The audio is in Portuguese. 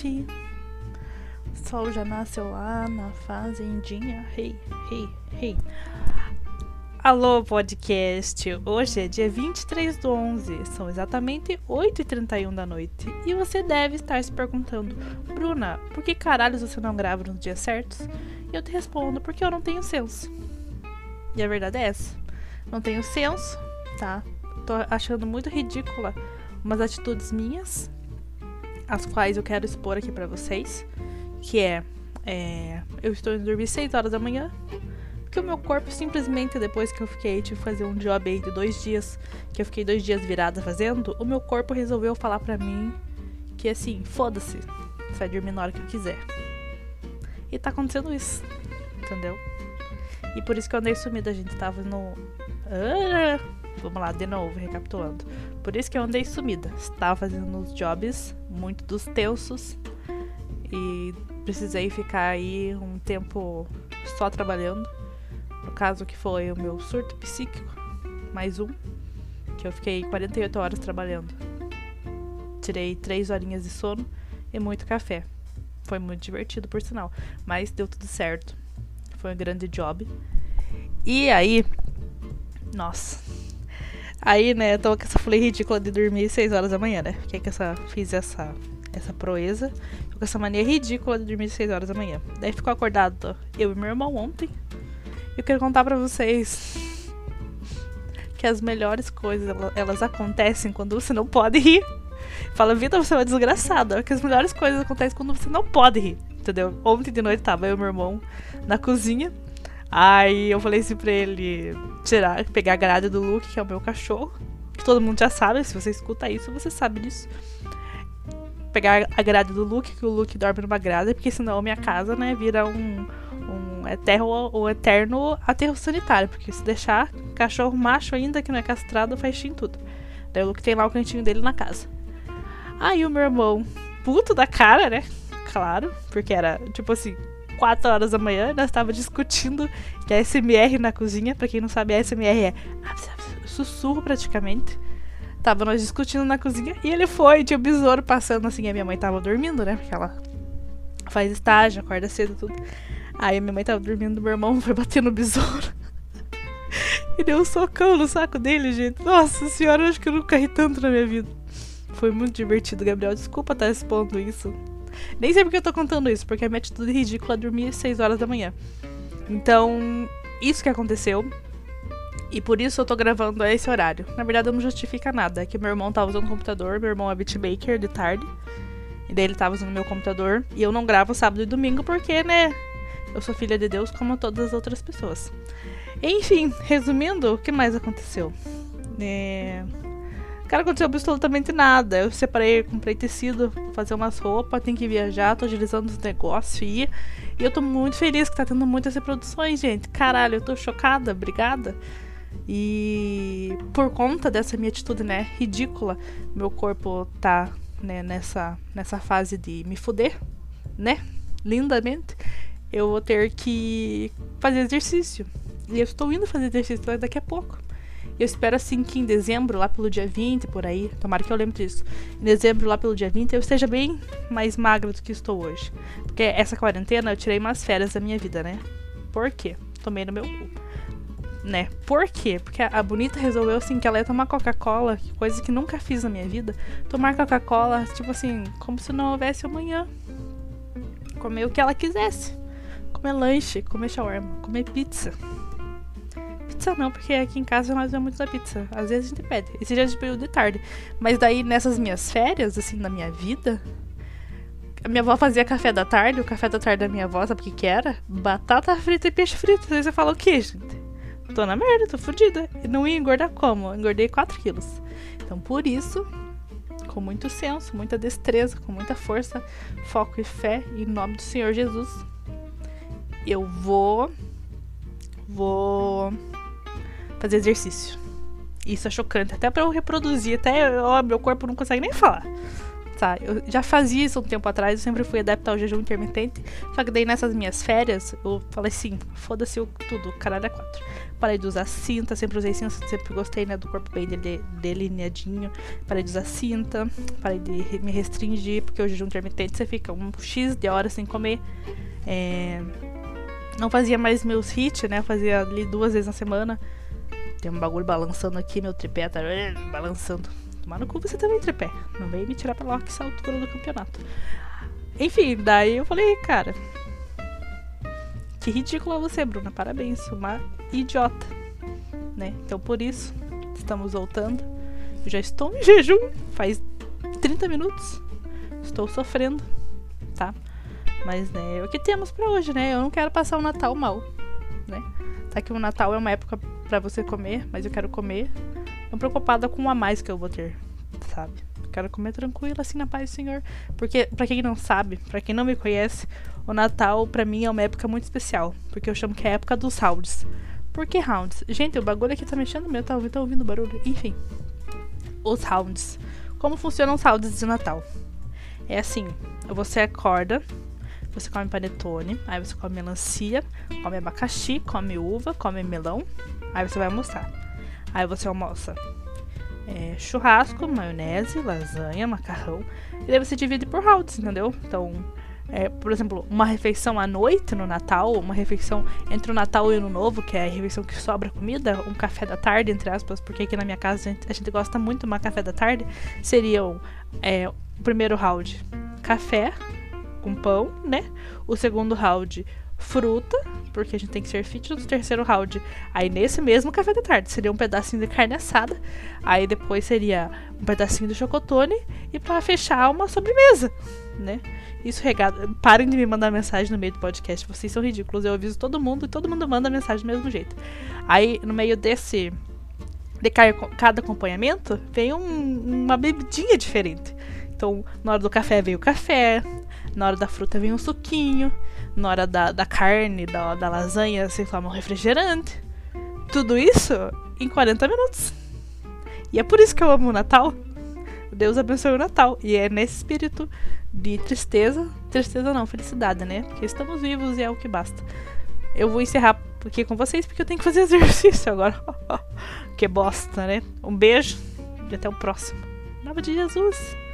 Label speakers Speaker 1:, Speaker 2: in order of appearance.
Speaker 1: noite. O sol já nasceu lá na fazendinha. Hey, hey, hey. Alô, podcast. Hoje é dia 23/11. São exatamente 8h31 da noite. E você deve estar se perguntando: Bruna, por que caralhos você não grava nos dias certos? E eu te respondo: porque eu não tenho senso. E a verdade é essa. Não tenho senso, tá? Tô achando muito ridícula umas atitudes minhas, as quais eu quero expor aqui pra vocês. Que eu estou indo dormir 6 horas da manhã, porque o meu corpo simplesmente, depois que eu tive que fazer um job aí de 2 dias, que eu fiquei 2 dias virada fazendo, o meu corpo resolveu falar pra mim que assim, foda-se, você vai dormir na hora que eu quiser. E tá acontecendo isso, entendeu? E por isso que eu andei sumida, a gente tava no... Vamos lá, de novo, recapitulando. Por isso que eu andei sumida. Estava fazendo uns jobs, muito dos tensos, e precisei ficar aí um tempo só trabalhando. No caso que foi o meu surto psíquico, mais um, que eu fiquei 48 horas trabalhando. Tirei 3 horinhas de sono e muito café. Foi muito divertido, por sinal, mas deu tudo certo. Foi um grande job. E aí, nossa, aí, né, eu tô com essa folha ridícula de dormir 6 horas da manhã, né? Fiz essa proeza. Tô com essa mania ridícula de dormir 6 horas da manhã. Daí ficou acordado eu e meu irmão ontem. Eu quero contar pra vocês que as melhores coisas, elas acontecem quando você não pode rir. Fala, vida, você é uma desgraçada. Que as melhores coisas acontecem quando você não pode rir, entendeu? Ontem de noite tava eu e meu irmão na cozinha. Aí eu falei assim pra ele pegar a grade do Luke, que é o meu cachorro, que todo mundo já sabe, se você escuta isso, você sabe disso. Pegar a grade do Luke, que o Luke dorme numa grade, porque senão a minha casa, né, vira um eterno aterro sanitário, porque se deixar, cachorro macho ainda, que não é castrado, faz xixi em tudo. Daí o Luke tem lá o cantinho dele na casa. Aí o meu irmão, puto da cara, né, claro, porque era, tipo assim, 4 horas da manhã, nós estávamos discutindo que a SMR na cozinha, pra quem não sabe, a SMR é sussurro praticamente. Tava nós discutindo na cozinha e ele foi, tinha o besouro passando assim, a minha mãe tava dormindo, né, porque ela faz estágio, acorda cedo e tudo. Aí a minha mãe tava dormindo, meu irmão foi bater no besouro e deu um socão no saco dele, gente. Nossa senhora, eu acho que eu nunca ri tanto na minha vida. Foi muito divertido, Gabriel, desculpa estar expondo isso. Nem sei porque eu tô contando isso, porque a minha atitude ridícula é dormir 6 horas da manhã. Então, isso que aconteceu. E por isso eu tô gravando a esse horário. Na verdade, não justifica nada. É que meu irmão tava usando o computador, meu irmão é beatmaker de tarde. E daí ele tava usando meu computador. E eu não gravo sábado e domingo porque, né, eu sou filha de Deus como todas as outras pessoas. Enfim, resumindo, o que mais aconteceu? Cara, aconteceu absolutamente nada. Eu separei, comprei tecido, fazer umas roupas, tenho que viajar, tô agilizando os negócios e eu tô muito feliz que tá tendo muitas reproduções, gente. Caralho, eu tô chocada, obrigada. E por conta dessa minha atitude, né, ridícula, meu corpo tá, né, nessa fase de me fuder, né, lindamente. Eu vou ter que fazer exercício. E eu estou indo fazer exercício daqui a pouco. Eu espero assim que em dezembro, lá pelo dia 20, por aí, tomara que eu lembre disso, em dezembro, lá pelo dia 20, eu esteja bem mais magra do que estou hoje. Porque essa quarentena eu tirei umas férias da minha vida, né? Por quê? Tomei no meu cu. Né? Por quê? Porque a Bonita resolveu assim que ela ia tomar Coca-Cola, coisa que nunca fiz na minha vida. Tomar Coca-Cola, tipo assim, como se não houvesse amanhã. Comer o que ela quisesse. Comer lanche, comer shawarma, comer pizza. Pizza não, porque aqui em casa nós não é muito da pizza. Às vezes a gente pede. Esse dia de período de tarde. Mas daí, nessas minhas férias, assim, na minha vida, a minha avó fazia café da tarde. O café da tarde da minha avó, sabe o que era? Batata frita e peixe frito. Aí você fala o quê, gente? Tô na merda, tô fodida. E não ia engordar como? Eu engordei 4 quilos. Então, por isso, com muito senso, muita destreza, com muita força, foco e fé, em nome do Senhor Jesus, eu vou fazer exercício. Isso é chocante, até pra eu reproduzir, até meu corpo não consegue nem falar. gostar. Eu já fazia isso um tempo atrás, eu sempre fui adepta ao jejum intermitente. Só que daí nessas minhas férias, eu falei assim, foda-se tudo, caralho é 4. Parei de usar cinta, sempre usei cinta, sempre gostei, né, do corpo bem delineadinho. Parei de usar cinta, parei de me restringir, porque o jejum intermitente você fica um X de horas sem comer. Não fazia mais meus hits, né, eu fazia ali 2 vezes na semana. Tem um bagulho balançando aqui, meu tripé tá balançando. Tomar no cu você também, tripé. Não veio me tirar pra lá que essa altura do campeonato. Enfim, daí eu falei, cara, que ridícula você, Bruna. Parabéns, uma idiota, né? Então por isso, estamos voltando. Eu já estou em jejum faz 30 minutos. Estou sofrendo, tá? Mas, né, é o que temos pra hoje, né? Eu não quero passar o Natal mal, né? Tá que o Natal é uma época pra você comer, mas eu quero comer não preocupada com o a mais que eu vou ter, sabe? Eu quero comer tranquilo, assim, na paz do Senhor. Porque, pra quem não sabe, pra quem não me conhece, o Natal, pra mim, é uma época muito especial. Porque eu chamo que é a época dos rounds. Por que rounds? Gente, o bagulho aqui tá mexendo meu, tá ouvindo barulho? Enfim. Os rounds. Como funcionam os rounds de Natal? É assim, você acorda, você come panetone, aí você come melancia, come abacaxi, come uva, come melão, aí você vai almoçar. Aí você almoça churrasco, maionese, lasanha, macarrão, e daí você divide por rounds, entendeu? Então, por exemplo, uma refeição à noite no Natal, uma refeição entre o Natal e o Ano Novo, que é a refeição que sobra comida, um café da tarde, entre aspas, porque aqui na minha casa a gente gosta muito de tomar café da tarde, seriam o primeiro round, café com pão, né? O segundo round, fruta, porque a gente tem que ser fit. No terceiro round, aí nesse mesmo café da tarde, seria um pedacinho de carne assada. Aí depois seria um pedacinho de chocotone. E pra fechar, uma sobremesa, né? Isso regado. Parem de me mandar mensagem no meio do podcast. Vocês são ridículos. Eu aviso todo mundo e todo mundo manda mensagem do mesmo jeito. Aí, no meio de cada acompanhamento, vem uma bebidinha diferente. Então, na hora do café vem o café. Na hora da fruta vem um suquinho. Na hora da carne, da lasanha, você toma um refrigerante. Tudo isso em 40 minutos. E é por isso que eu amo o Natal. Deus abençoe o Natal. E é nesse espírito de tristeza. Tristeza não, felicidade, né? Porque estamos vivos e é o que basta. Eu vou encerrar aqui com vocês porque eu tenho que fazer exercício agora. Que bosta, né? Um beijo e até o próximo. Em nome de Jesus.